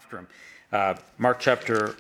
after him. Mark chapter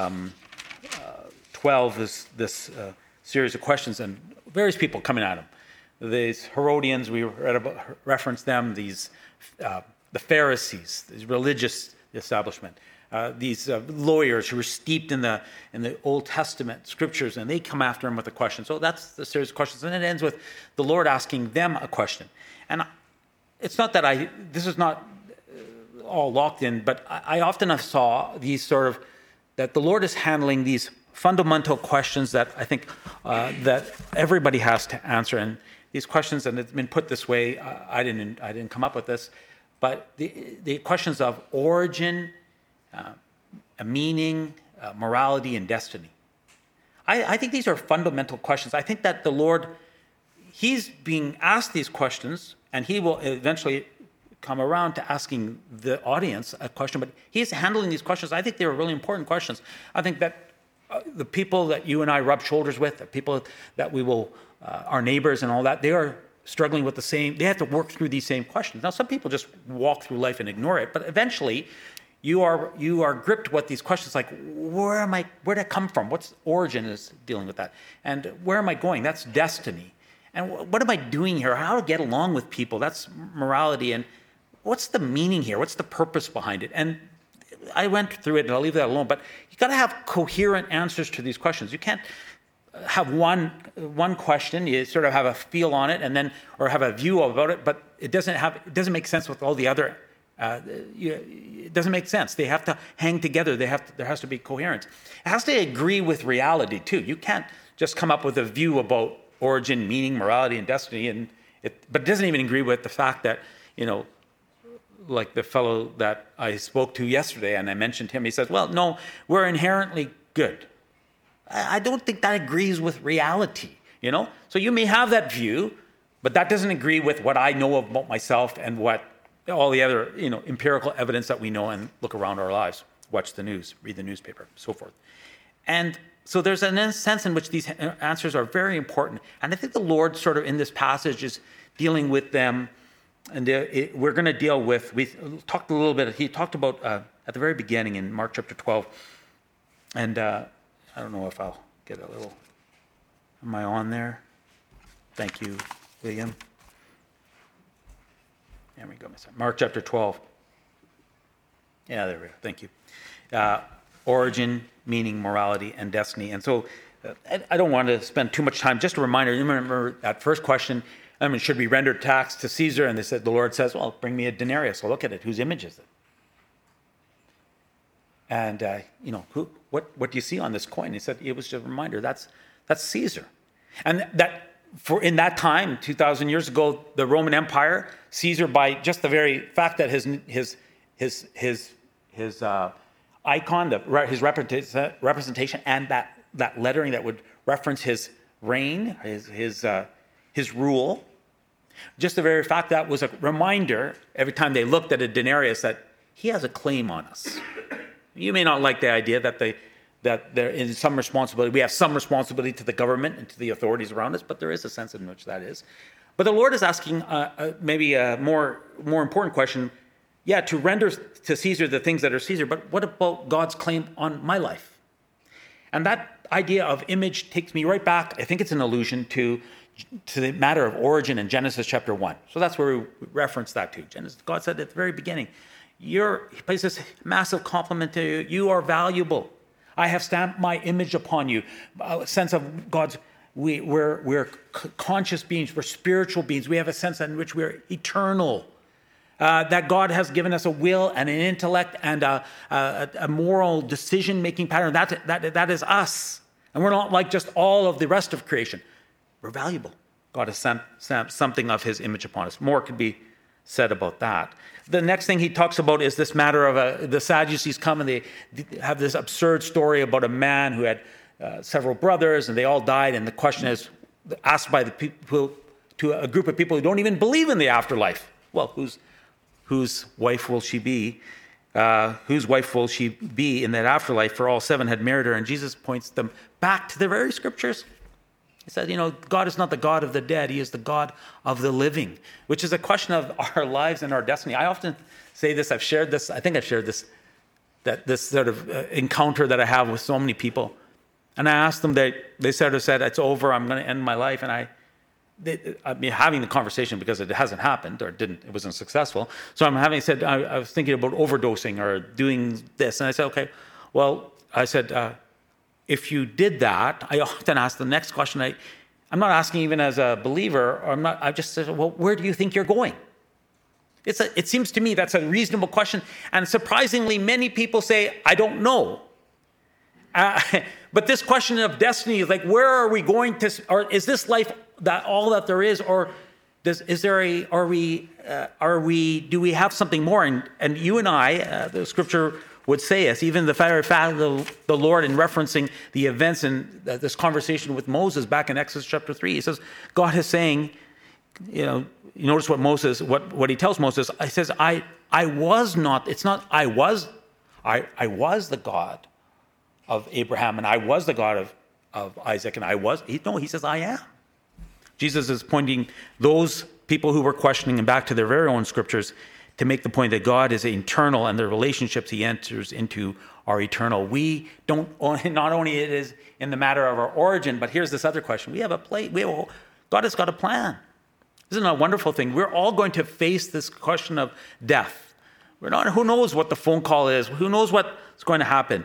12 is this series of questions and various people coming at him. These Herodians, we read about, referenced them, these the Pharisees, these religious establishment, these lawyers who were steeped in the Old Testament scriptures, and they come after him with a question. So that's the series of questions, and it ends with the Lord asking them a question. And it's not that this is not all locked in, but I often have saw these sort of, that the Lord is handling these fundamental questions that I think that everybody has to answer. And these questions, and it's been put this way, I didn't come up with this, but the questions of origin, a meaning, morality, and destiny. I think these are fundamental questions. I think that the Lord, he's being asked these questions, and he will eventually come around to asking the audience a question, but he's handling these questions. I think they're really important questions. I think that the people that you and I rub shoulders with, the people that we will, our neighbors and all that, they are struggling with the same, they have to work through these same questions. Now, some people just walk through life and ignore it, but eventually you are gripped with these questions like, where did I come from? What's origin is dealing with that? And where am I going? That's destiny. And what am I doing here? How to get along with people? That's morality. And what's the meaning here? What's the purpose behind it? And I went through it, and I'll leave that alone. But you got to have coherent answers to these questions. You can't have one question. You sort of have a feel on it, and then or have a view about it, but it doesn't make sense with all the other. It doesn't make sense. They have to hang together. There has to be coherence. It has to agree with reality too. You can't just come up with a view about origin, meaning, morality, and destiny, but it doesn't even agree with the fact that, like the fellow that I spoke to yesterday, and I mentioned him, he says, well, no, we're inherently good. I don't think that agrees with reality, So you may have that view, but that doesn't agree with what I know about myself and what all the other, empirical evidence that we know and look around our lives, watch the news, read the newspaper, so forth. And so there's a sense in which these answers are very important. And I think the Lord sort of in this passage is dealing with them. And we're going to deal with, we talked a little bit, he talked about at the very beginning in Mark chapter 12. And I don't know if I'll get a little, am I on there? Thank you, William. There we go. Mark chapter 12. Yeah, there we go. Thank you. Origin, meaning, morality, and destiny. And so I don't want to spend too much time. Just a reminder, you remember that first question, should we render tax to Caesar? And the Lord says, well, bring me a denarius. I'll look at it. Whose image is it? And, what do you see on this coin? He said, it was just a reminder, that's Caesar. And in that time, 2,000 years ago, the Roman Empire, Caesar, by just the very fact that his icon, his representation, and that lettering that would reference his reign, his rule, just the very fact that was a reminder every time they looked at a denarius that he has a claim on us. You may not like the idea that there is some responsibility. We have some responsibility to the government and to the authorities around us, but there is a sense in which that is. But the Lord is asking maybe a more important question. Yeah, to render to Caesar the things that are Caesar, but what about God's claim on my life? And that idea of image takes me right back. I think it's an allusion to the matter of origin in Genesis chapter 1. So that's where we reference that to. God said at the very beginning, he places this massive compliment to you. You are valuable. I have stamped my image upon you. A sense of God's, we're conscious beings. We're spiritual beings. We have a sense in which we're eternal. That God has given us a will and an intellect and a moral decision-making pattern. That is us. And we're not like just all of the rest of creation. We're valuable. God has sent something of his image upon us. More could be said about that. The next thing he talks about is this matter of the Sadducees come and they have this absurd story about a man who had several brothers and they all died. And the question is asked by the people to a group of people who don't even believe in the afterlife. Well, whose wife will she be? Whose wife will she be in that afterlife? For all seven had married her. And Jesus points them back to the very scriptures. He said, God is not the God of the dead. He is the God of the living, which is a question of our lives and our destiny. I often say this. I think I've shared this that this sort of encounter that I have with so many people. And I asked them, they sort of said, it's over, I'm going to end my life. And I mean, having the conversation because it hasn't happened or it wasn't successful. So I was thinking about overdosing or doing this. And I said, okay, well, if you did that, I often ask the next question. I'm not asking even as a believer, I just said, well, where do you think you're going? It seems to me that's a reasonable question. And surprisingly, many people say, I don't know. But this question of destiny is like, where are we going to, or is this life that all that there is, or do we have something more? And you and I, the scripture would say us, even the fact of the Lord in referencing the events in this conversation with Moses back in Exodus chapter 3, he says, God is saying, you notice what he tells Moses. He says, I was the God of Abraham, and I was the God of Isaac, and he says, I am. Jesus is pointing those people who were questioning him back to their very own scriptures to make the point that God is eternal and the relationships he enters into are eternal. We don't, not only it is in the matter of our origin, but here's this other question. God has got a plan. Isn't it a wonderful thing? We're all going to face this question of death. Who knows what the phone call is? Who knows what's going to happen?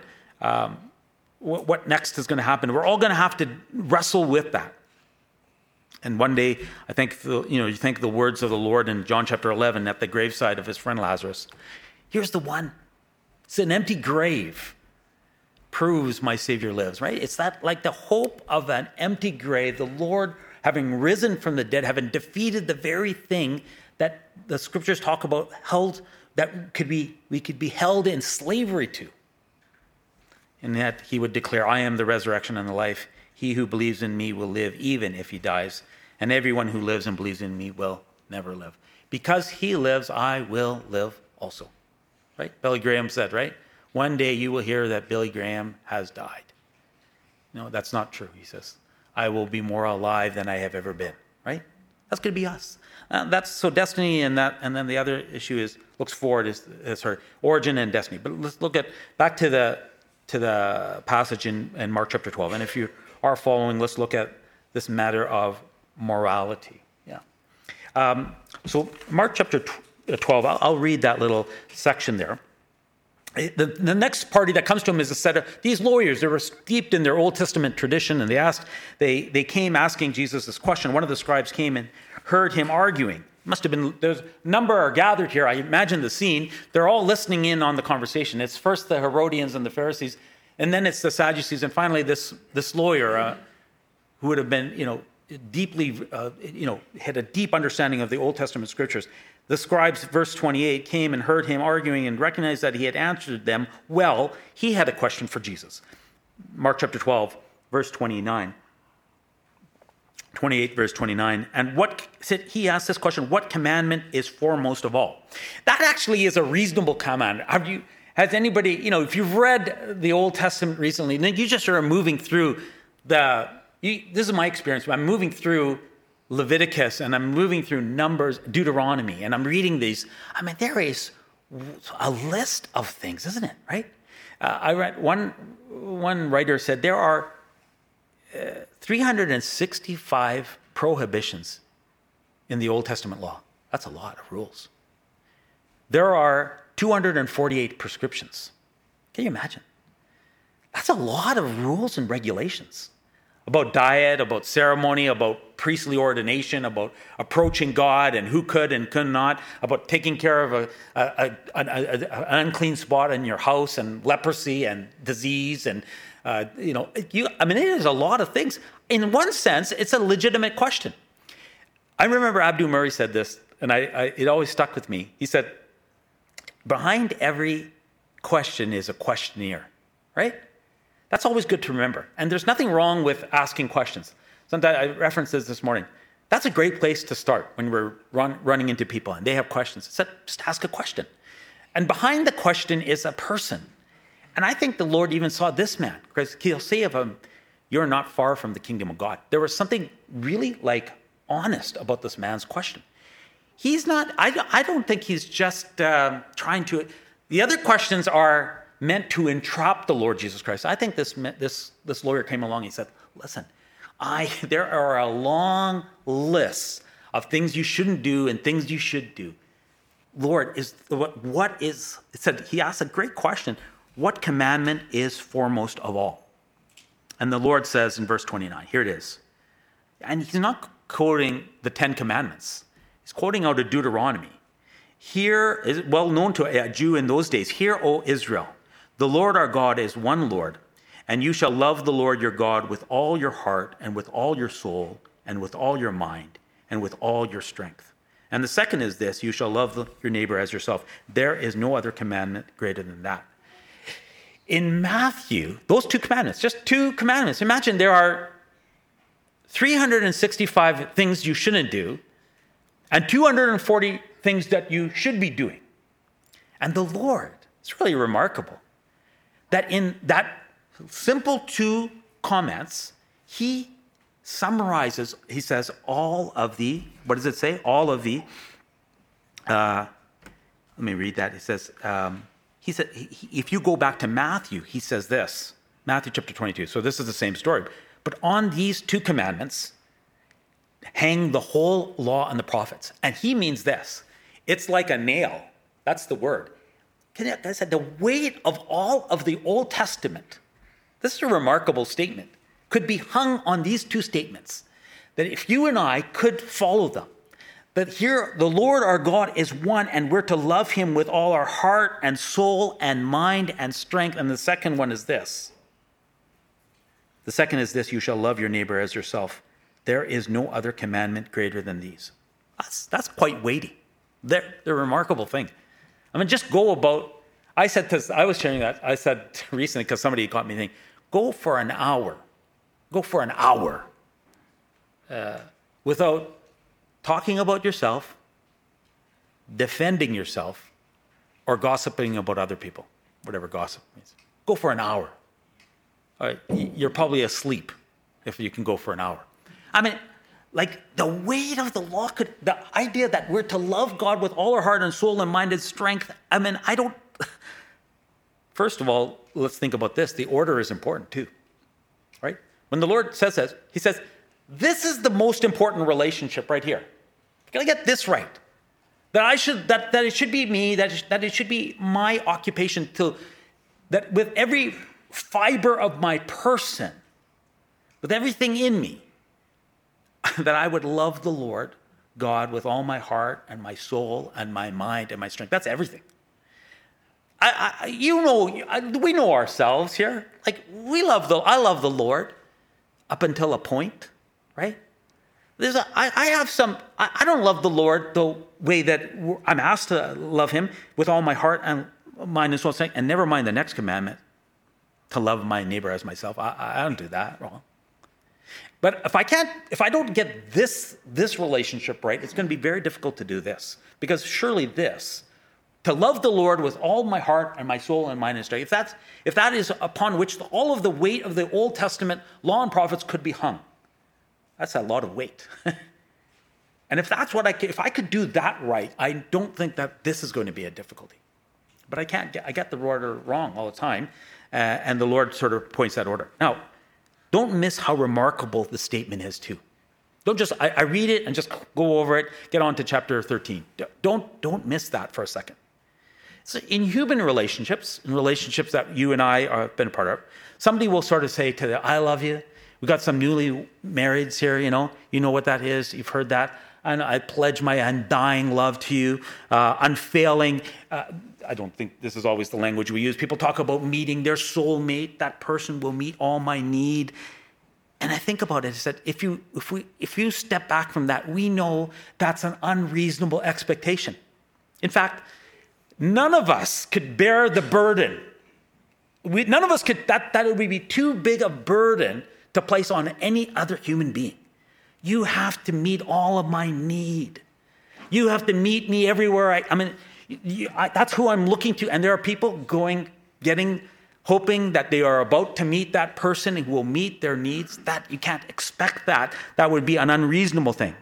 What next is going to happen? We're all going to have to wrestle with that. And one day, I think, you think the words of the Lord in John chapter 11 at the graveside of his friend Lazarus. Here's the one. It's an empty grave. Proves my Savior lives, right? It's that like the hope of an empty grave, the Lord having risen from the dead, having defeated the very thing that the scriptures talk about we could be held in slavery to. And that he would declare, I am the resurrection and the life. He who believes in me will live even if he dies. And everyone who lives and believes in me will never live. Because he lives, I will live also. Right? Billy Graham said, right? One day you will hear that Billy Graham has died. No, that's not true, he says. I will be more alive than I have ever been. Right? That's going to be us. So destiny and then the other issue looks forward is her origin and destiny. But let's look back to the passage in Mark chapter 12. And if you are following, let's look at this matter of morality. Yeah. So Mark chapter 12, I'll read that little section there. The next party that comes to him is a set of these lawyers. They were steeped in their Old Testament tradition, and they came asking Jesus this question. One of the scribes came and heard him arguing. There's a number are gathered here. I imagine the scene. They're all listening in on the conversation. It's first the Herodians and the Pharisees, and then it's the Sadducees, and finally this lawyer who would have been, deeply, had a deep understanding of the Old Testament scriptures. The scribes, verse 28, came and heard him arguing and recognized that he had answered them well. He had a question for Jesus. Mark chapter 12, verse 29. 28, verse 29. And he asked this question, what commandment is foremost of all? That actually is a reasonable command. Has anybody, if you've read the Old Testament recently, then you just are moving through this is my experience. I'm moving through Leviticus and I'm moving through Numbers, Deuteronomy, and I'm reading these. I mean, there is a list of things, isn't it? Right? I read one writer said there are 365 prohibitions in the Old Testament law. That's a lot of rules. There are 248 prescriptions. Can you imagine? That's a lot of rules and regulations about diet, about ceremony, about priestly ordination, about approaching God and who could and could not, about taking care of an unclean spot in your house and leprosy and disease and it is a lot of things. In one sense, it's a legitimate question. I remember Abdu Murray said this, and it always stuck with me. He said, behind every question is a questionnaire, right? That's always good to remember. And there's nothing wrong with asking questions. Sometimes I referenced this morning. That's a great place to start when we're running into people and they have questions. I said, just ask a question. And behind the question is a person. And I think the Lord even saw this man, because he'll say of him, you're not far from the kingdom of God. There was something really honest about this man's question. He's not, I don't think he's just trying to, the other questions are meant to entrap the Lord Jesus Christ. I think this lawyer came along and he said, listen, there are a long list of things you shouldn't do and things you should do. Lord, he asked a great question. What commandment is foremost of all? And the Lord says in verse 29, here it is. And he's not quoting the 10 Commandments. He's quoting out of Deuteronomy. Here is well known to a Jew in those days. Hear, O Israel, the Lord our God is one Lord, and you shall love the Lord your God with all your heart and with all your soul and with all your mind and with all your strength. And the second is this, you shall love your neighbor as yourself. There is no other commandment greater than that. In Matthew, those 2 commandments, just 2 commandments. Imagine there are 365 things you shouldn't do and 240 things that you should be doing. And the Lord, it's really remarkable that in that simple 2 comments, he summarizes, he says, all of the, what does it say? All of the, let me read that. It says, he said, if you go back to Matthew, he says this, Matthew chapter 22. So this is the same story. But on these 2 commandments hang the whole law and the prophets. And he means this. It's like a nail. That's the word. I said the weight of all of the Old Testament, this is a remarkable statement, could be hung on these 2 statements. That if you and I could follow them, that here the Lord our God is one and we're to love him with all our heart and soul and mind and strength. And the second one is this. The second is this, you shall love your neighbor as yourself. There is no other commandment greater than these. That's quite weighty. They're a remarkable thing. I mean, just go about, I was sharing that, I said recently, because somebody got me thinking, go for an hour without talking about yourself, defending yourself, or gossiping about other people, whatever gossip means. Go for an hour. All right, you're probably asleep if you can go for an hour. I mean, like the weight of the law the idea that we're to love God with all our heart and soul and mind and strength. I mean, first of all, let's think about this. The order is important too, right? When the Lord says this, he says, this is the most important relationship right here. You gotta get this right. That it should be me, that it should be my occupation that with every fiber of my person, with everything in me, that I would love the Lord God with all my heart and my soul and my mind and my strength. That's everything. We know ourselves here. Like I love the Lord up until a point, right? I don't love the Lord the way that I'm asked to love him with all my heart and mind and soul, and never mind the next commandment, to love my neighbor as myself. I don't do that wrong. But if I don't get this relationship right, it's going to be very difficult to do this. Because surely this, to love the Lord with all my heart and my soul and mind and strength, if that is upon which all of the weight of the Old Testament law and prophets could be hung, that's a lot of weight. And if I could do that right, I don't think that this is going to be a difficulty. But I get the order wrong all the time. And the Lord sort of points that order. Now, don't miss how remarkable the statement is too. Don't just, I read it and just go over it, get on to chapter 13. Don't miss that for a second. So in human relationships, in relationships that you and I have been a part of, somebody will sort of say to them, I love you. We got some newly marrieds here, you know what that is. You've heard that. And I pledge my undying love to you, unfailing. I don't think this is always the language we use. People talk about meeting their soulmate. That person will meet all my need. And I think about it. I said, if you step back from that, we know that's an unreasonable expectation. In fact, none of us could bear the burden. None of us could. That would be too big a burden to place on any other human being. You have to meet all of my need. You have to meet me everywhere. That's who I'm looking to. And there are people hoping that they are about to meet that person who will meet their needs. That you can't expect that. That would be an unreasonable thing.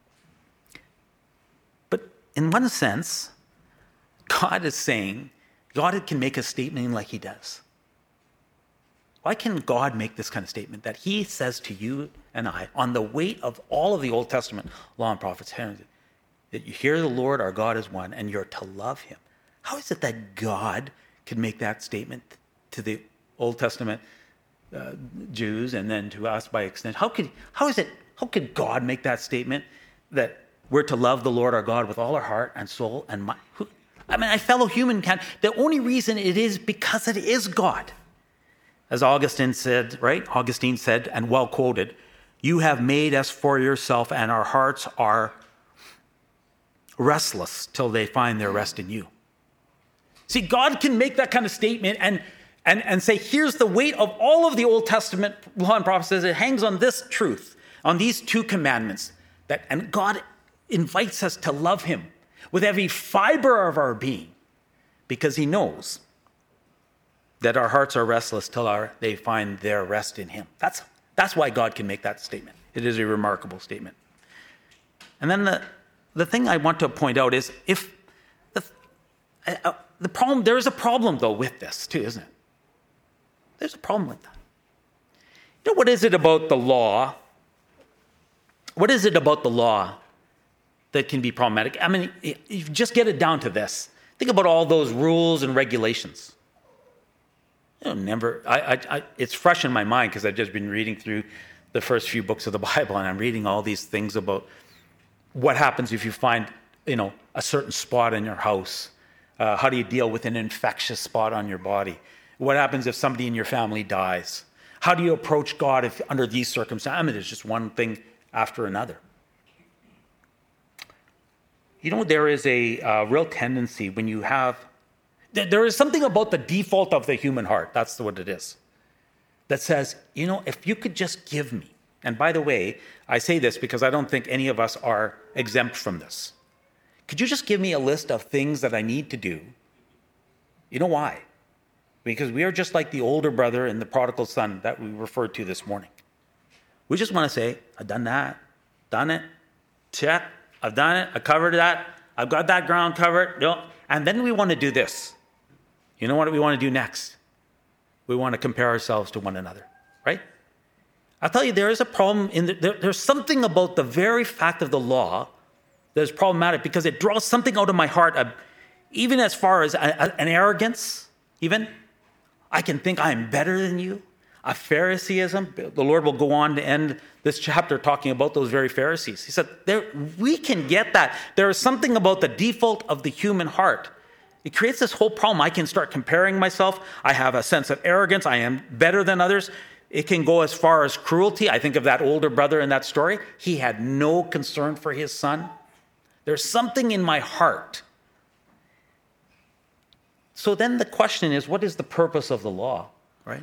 But in one sense, God is saying, God can make a statement like he does? Why can God make this kind of statement that he says to you and I on the weight of all of the Old Testament law and prophets, that you hear the Lord our God is one and you're to love him? How is it that God could make that statement to the Old Testament Jews and then to us by extension? How could God make that statement that we're to love the Lord our God with all our heart and soul and mind? A fellow human can. The only reason it is because it is God. As Augustine said, right? Augustine said, and well quoted, "You have made us for yourself, and our hearts are restless till they find their rest in you." See, God can make that kind of statement and say, here's the weight of all of the Old Testament law and prophets. It hangs on this truth, on these two commandments. And God invites us to love him with every fiber of our being, because he knows that our hearts are restless till they find their rest in him. That's why God can make that statement. It is a remarkable statement. And then the thing I want to point out is if the problem, there is a problem though with this too, isn't it? There's a problem with that. You know, what is it about the law? What is it about the law that can be problematic? You just get it down to this. Think about all those rules and regulations. It's fresh in my mind because I've just been reading through the first few books of the Bible, and I'm reading all these things about what happens if you find, a certain spot in your house. How do you deal with an infectious spot on your body? What happens if somebody in your family dies? How do you approach God if under these circumstances? There's just one thing after another. There is a real tendency when you have. There is something about the default of the human heart, that's what it is, that says, if you could just give me. And by the way, I say this because I don't think any of us are exempt from this. Could you just give me a list of things that I need to do? You know why? Because we are just like the older brother and the prodigal son that we referred to this morning. We just want to say, I've done that, done it, check, I've done it, I covered that, I've got that ground covered. And then we want to do this. You know what we want to do next? We want to compare ourselves to one another, right? I'll tell you, there is a problem. There's something about the very fact of the law that is problematic because it draws something out of my heart, even as far as an arrogance, even. I can think I'm better than you. A Phariseeism. The Lord will go on to end this chapter talking about those very Pharisees. He said, we can get that. There is something about the default of the human heart. It creates this whole problem. I can start comparing myself. I have a sense of arrogance. I am better than others. It can go as far as cruelty. I think of that older brother in that story. He had no concern for his son. There's something in my heart. So then the question is, what is the purpose of the law, right?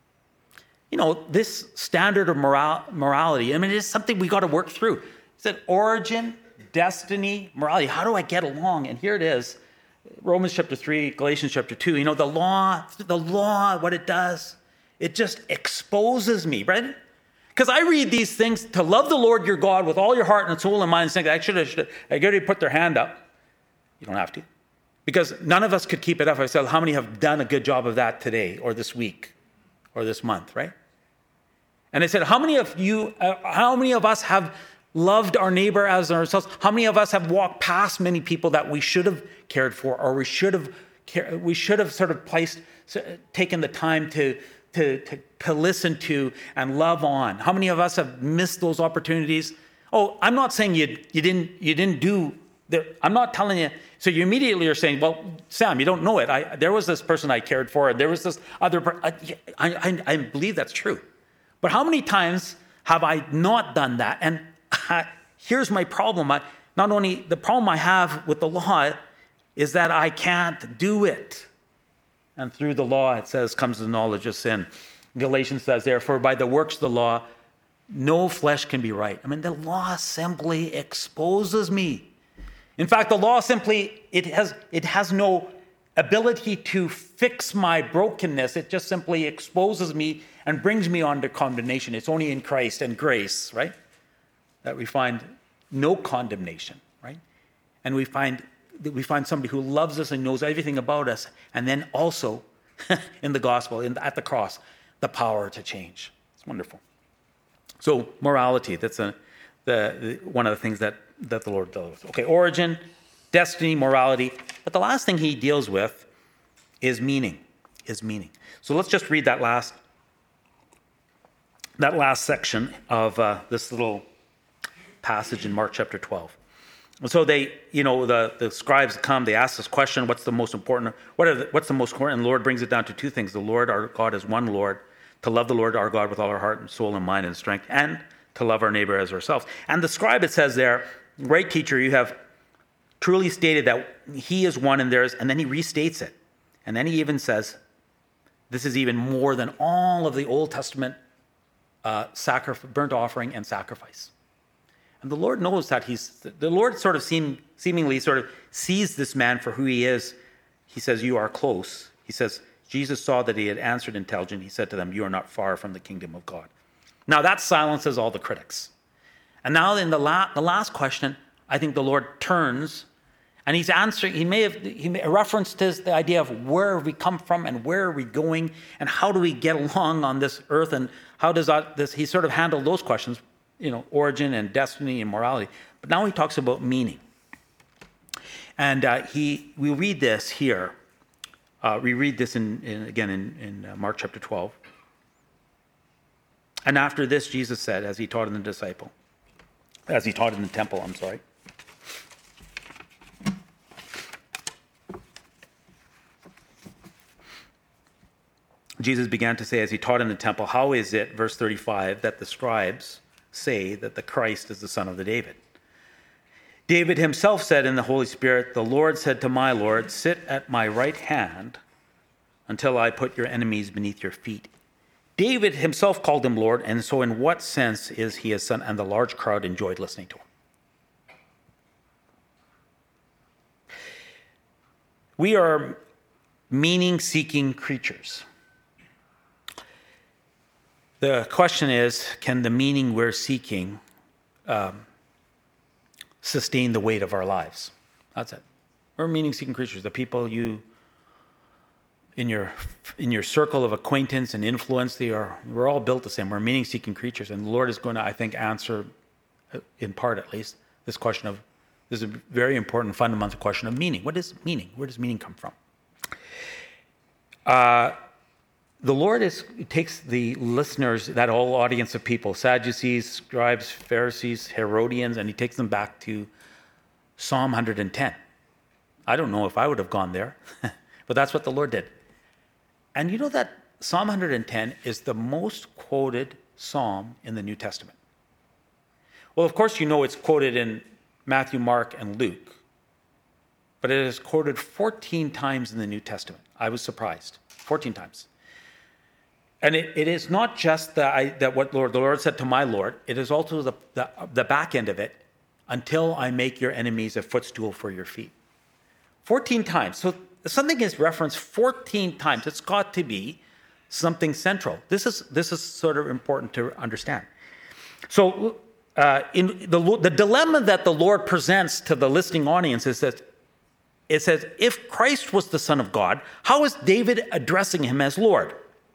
This standard of morality, it is something we got to work through. It's an origin, destiny, morality. How do I get along? And here it is. Romans chapter 3, Galatians chapter 2. The law, what it does, it just exposes me, right? Because I read these things to love the Lord your God with all your heart and soul and mind. And think, I already put their hand up. You don't have to. Because none of us could keep it up. I said, how many have done a good job of that today or this week or this month, right? And I said, how many of us have loved our neighbor as ourselves? How many of us have walked past many people that we should have cared for, or we should have sort of taken the time to listen to and love on? How many of us have missed those opportunities? Oh, I'm not saying you didn't do. I'm not telling you. So you immediately are saying, well, Sam, you don't know it. There was this person I cared for, and there was this other. I believe that's true. But how many times have I not done that? And here's my problem. Not only the problem I have with the law is that I can't do it. And through the law, it says, comes the knowledge of sin. Galatians says, therefore, by the works of the law, no flesh can be right. The law simply exposes me. In fact, the law simply, it has no ability to fix my brokenness. It just simply exposes me and brings me on to condemnation. It's only in Christ and grace, right, that we find no condemnation, right? And we find we find somebody who loves us and knows everything about us, and then also in the gospel, at the cross, the power to change. It's wonderful. So morality, that's one of the things that the Lord deals with. Okay, origin, destiny, morality. But the last thing he deals with is meaning. So let's just read that last section of this little passage in Mark chapter 12. So the scribes come, they ask this question, what's the most important? What's the most important? And the Lord brings it down to two things. The Lord our God is one Lord, to love the Lord our God with all our heart and soul and mind and strength, and to love our neighbor as ourselves. And the scribe, it says there, great teacher, you have truly stated that he is one and theirs, and then he restates it. And then he even says, this is even more than all of the Old Testament burnt offering and sacrifice. And the Lord knows that the Lord sort of seemingly sort of sees this man for who he is. He says, you are close. He says, Jesus saw that he had answered intelligent. He said to them, you are not far from the kingdom of God. Now that silences all the critics. And now in the last question, I think the Lord turns and he's answering. He may have referenced the idea of where we come from and where are we going and how do we get along on this earth and how does he sort of handled those questions, origin and destiny and morality. But now he talks about meaning. And we read this here. We read this in Mark chapter 12. And after this, Jesus said, as he taught in the temple, Jesus began to say, as he taught in the temple, how is it, verse 35, that the scribes say that the Christ is the son of David? David himself said in the Holy Spirit, the Lord said to my Lord, sit at my right hand until I put your enemies beneath your feet. David himself called him Lord, and so in what sense is he his son? And the large crowd enjoyed listening to him. We are meaning-seeking creatures. The question is, can the meaning we're seeking sustain the weight of our lives? That's it. We're meaning-seeking creatures. The people in your circle of acquaintance and influence, we're all built the same. We're meaning-seeking creatures, and the Lord is going to, I think, answer, in part at least, this is a very important fundamental question of meaning. What is meaning? Where does meaning come from? The Lord takes the listeners, that whole audience of people, Sadducees, scribes, Pharisees, Herodians, and he takes them back to Psalm 110. I don't know if I would have gone there, but that's what the Lord did. And you know that Psalm 110 is the most quoted psalm in the New Testament. Well, of course, it's quoted in Matthew, Mark, and Luke, but it is quoted 14 times in the New Testament. I was surprised. 14 times. And it is not just that what the Lord said to my Lord. It is also the back end of it, until I make your enemies a footstool for your feet. 14 times. So something is referenced 14 times. It's got to be something central. This is sort of important to understand. So in the dilemma that the Lord presents to the listening audience is that it says, if Christ was the Son of God, how is David addressing him as Lord?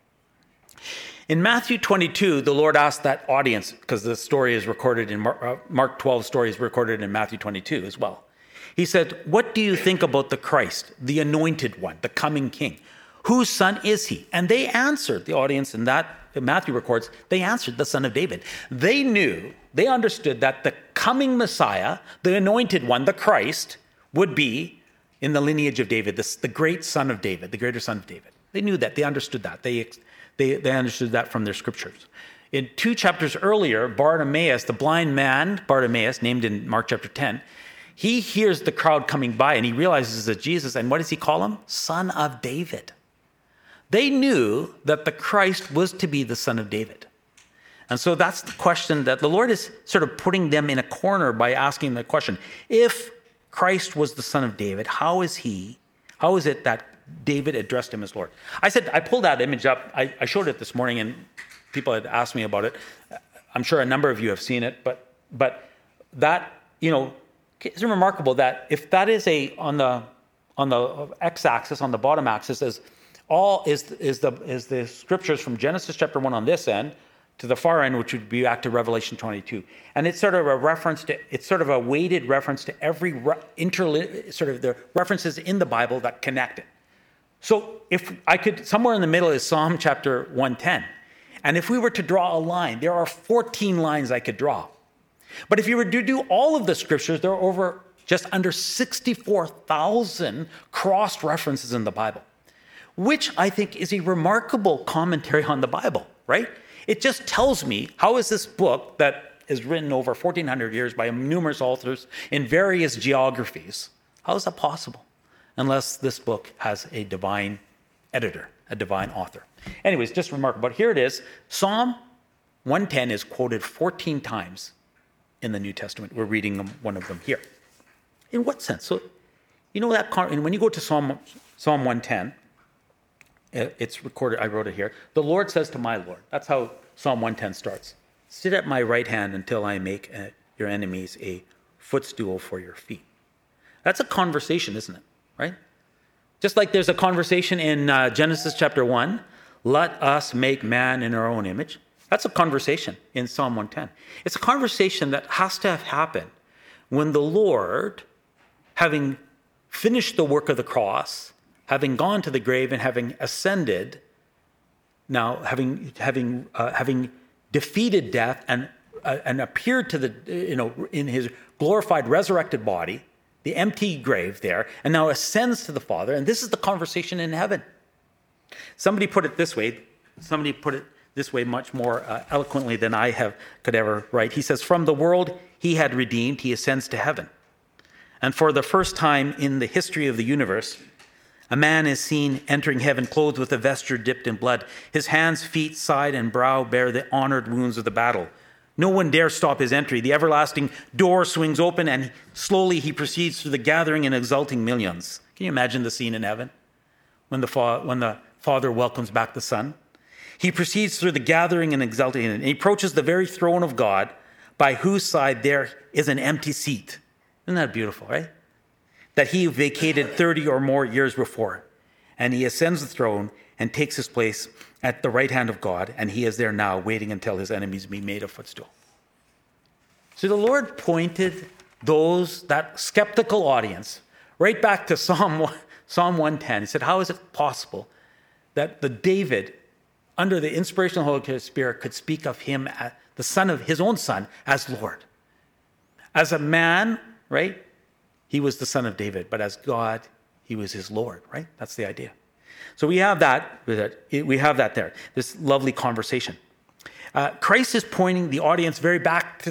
In Matthew 22, the Lord asked that audience, because the story is recorded in Mark 12 story is recorded in Matthew 22 as well. He said, what do you think about the Christ, the anointed one, the coming king? Whose son is he? And they answered, the audience in that Matthew records, they answered the son of David. They understood that the coming Messiah, the anointed one, the Christ, would be in the lineage of David, the great son of David, the greater son of David. They knew that. They understood that. They understood that from their scriptures. In 2 chapters earlier, Bartimaeus, the blind man, Bartimaeus, named in Mark chapter 10, he hears the crowd coming by and he realizes that Jesus, and what does he call him? Son of David. They knew that the Christ was to be the son of David. And so that's the question that the Lord is sort of putting them in a corner by asking the question. If Christ was the son of David, how is it that David addressed him as Lord? I pulled that image up. I showed it this morning and people had asked me about it. I'm sure a number of you have seen it, but that, Isn't it remarkable that if that is on the x-axis, on the bottom axis, is the scriptures from Genesis chapter 1 on this end to the far end, which would be back to Revelation 22. And it's sort of a weighted reference to every sort of the references in the Bible that connect it. So if I could, somewhere in the middle is Psalm chapter 110. And if we were to draw a line, there are 14 lines I could draw. But if you were to do all of the scriptures, there are just under 64,000 cross references in the Bible, which I think is a remarkable commentary on the Bible, right? It just tells me, how is this book that is written over 1,400 years by numerous authors in various geographies, how is that possible? Unless this book has a divine editor, a divine author. Anyways, just remarkable. But here it is. Psalm 110 is quoted 14 times in the New Testament. We're reading one of them here. In what sense? So, you know that when you go to Psalm 110, it's recorded, I wrote it here. The Lord says to my Lord. That's how Psalm 110 starts. Sit at my right hand until I make your enemies a footstool for your feet. That's a conversation, isn't it? Right? Just like there's a conversation in Genesis chapter 1, let us make man in our own image. That's a conversation in Psalm 110. It's a conversation that has to have happened when the Lord, having finished the work of the cross, having gone to the grave and having ascended, now having defeated death and appeared to in his glorified resurrected body, the empty grave there, and now ascends to the Father. And this is the conversation in heaven. Somebody put it this way much more eloquently than I could ever write. He says, from the world he had redeemed, he ascends to heaven. And for the first time in the history of the universe, a man is seen entering heaven clothed with a vesture dipped in blood. His hands, feet, side, and brow bear the honored wounds of the battle. No one dare stop his entry. The everlasting door swings open, and slowly he proceeds through the gathering and exulting millions. Can you imagine the scene in heaven when the Father welcomes back the Son? He proceeds through the gathering and exulting, and he approaches the very throne of God, by whose side there is an empty seat. Isn't that beautiful, right? That he vacated 30 or more years before. And he ascends the throne and takes his place at the right hand of God, and he is there now waiting until his enemies be made a footstool. So the Lord pointed that skeptical audience right back to Psalm 110. He said, how is it possible that the David, under the inspiration of the Holy Spirit, could speak of him, as the son of his own son, as Lord? As a man, right? He was the son of David, but as God, he was his Lord, right? That's the idea. So we have that there, this lovely conversation. Christ is pointing the audience right back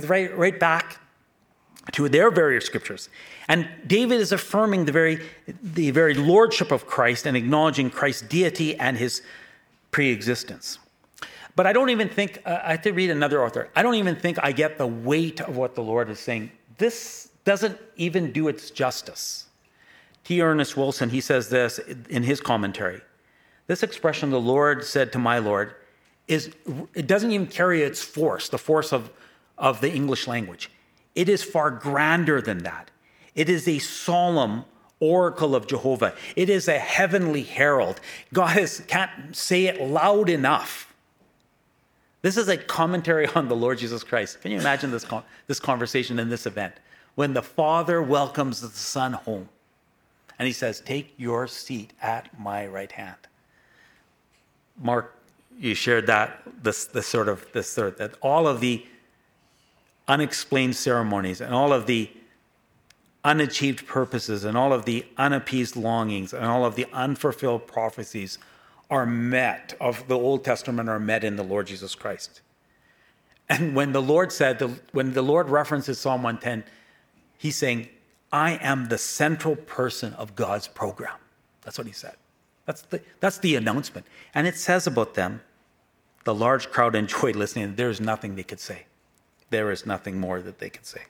to their various scriptures. And David is affirming the very lordship of Christ and acknowledging Christ's deity and his pre-existence. But I don't even think, I have to read another author, I don't even think I get the weight of what the Lord is saying. This doesn't even do its justice. T. Ernest Wilson, he says this in his commentary. This expression, the Lord said to my Lord, it doesn't even carry its force, the force of the English language. It is far grander than that. It is a solemn oracle of Jehovah. It is a heavenly herald. God can't say it loud enough. This is a commentary on the Lord Jesus Christ. Can you imagine this conversation in this event? When the Father welcomes the Son home. And he says, take your seat at my right hand. Mark, you shared that all of the unexplained ceremonies and all of the unachieved purposes and all of the unappeased longings and all of the unfulfilled prophecies of the Old Testament are met in the Lord Jesus Christ. And when the Lord references Psalm 110, he's saying, I am the central person of God's program. That's what he said. That's the announcement. And it says about them, the large crowd enjoyed listening. There's nothing they could say. There is nothing more that they could say.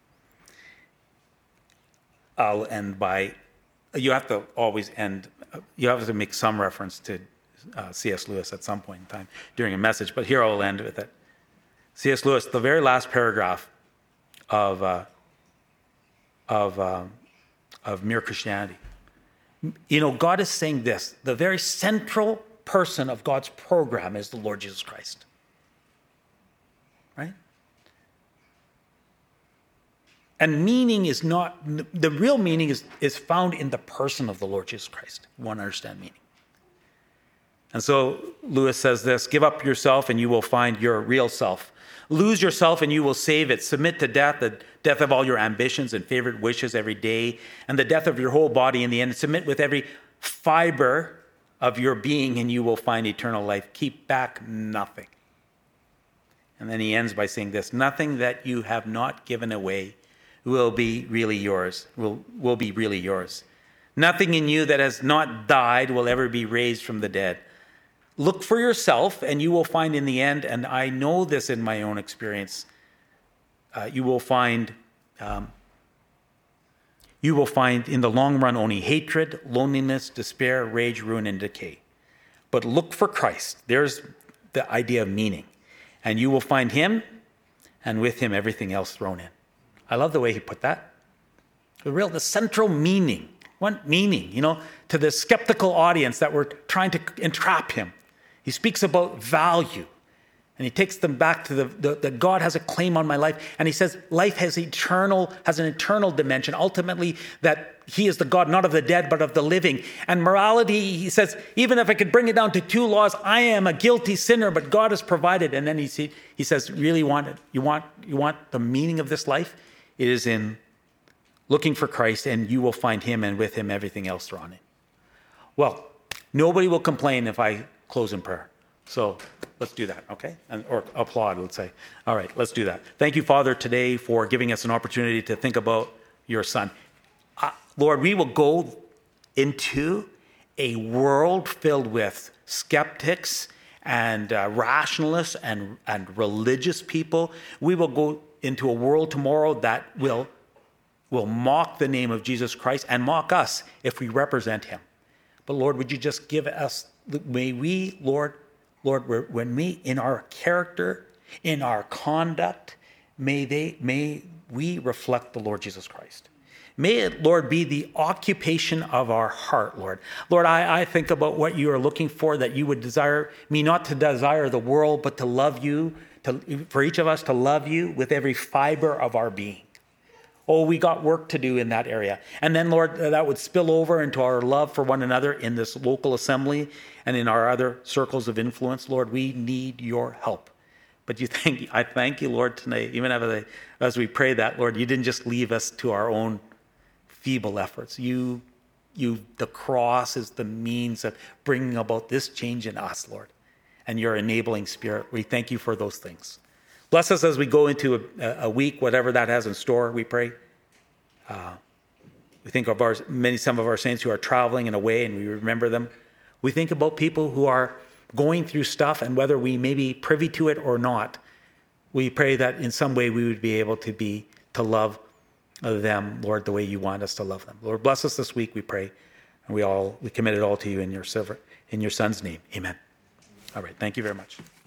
I'll end by, you have to make some reference to C.S. Lewis at some point in time during a message, but here I'll end with it. C.S. Lewis, the very last paragraph of of mere Christianity. You know, God is saying this: the very central person of God's program is the Lord Jesus Christ. Right? And meaning is not, the real meaning is found in the person of the Lord Jesus Christ. You want to understand meaning. And so Lewis says this: give up yourself and you will find your real self. Lose yourself and you will save it. Submit to death, the death of all your ambitions and favorite wishes every day, and the death of your whole body in the end. Submit with every fiber of your being and you will find eternal life. Keep back nothing. And then he ends by saying this: nothing that you have not given away will be really yours, will be really yours. Nothing in you that has not died will ever be raised from the dead. Look for yourself and you will find in the end, and I know this in my own experience, you will find in the long run only hatred, loneliness, despair, rage, ruin, and decay. But look for Christ. There's the idea of meaning. And you will find him, and with him everything else thrown in. I love the way he put that. The central meaning. What meaning, to the skeptical audience that were trying to entrap him. He speaks about value. And he takes them back to the God has a claim on my life. And he says life has an eternal dimension. Ultimately, that he is the God, not of the dead, but of the living. And morality, he says, even if I could bring it down to two laws, I am a guilty sinner, but God has provided. And then he says, really want it? You want the meaning of this life? It is in looking for Christ, and you will find him, and with him everything else thrown in. Well, nobody will complain if I close in prayer. So let's do that, okay? Or applaud, let's say. All right, let's do that. Thank you, Father, today for giving us an opportunity to think about your Son. Lord, we will go into a world filled with skeptics and rationalists and religious people. We will go into a world tomorrow that will mock the name of Jesus Christ and mock us if we represent him. But Lord, would you just give us, may we, Lord, when we, in our character, in our conduct, may we reflect the Lord Jesus Christ. May it, Lord, be the occupation of our heart, Lord. Lord, I think about what you are looking for, that you would desire me not to desire the world, but to love you, for each of us to love you with every fiber of our being. Oh, we got work to do in that area. And then, Lord, that would spill over into our love for one another in this local assembly and in our other circles of influence. Lord, we need your help. But I thank you, Lord, tonight, even as we pray that, Lord, you didn't just leave us to our own feeble efforts. The cross is the means of bringing about this change in us, Lord, and your enabling spirit. We thank you for those things. Bless us as we go into a week, whatever that has in store, we pray. We think of some of our saints who are traveling and away, and we remember them. We think about people who are going through stuff, and whether we may be privy to it or not, we pray that in some way we would be able to love them, Lord, the way you want us to love them. Lord, bless us this week, we pray. And we commit it all to you in your Son's name. Amen. All right. Thank you very much.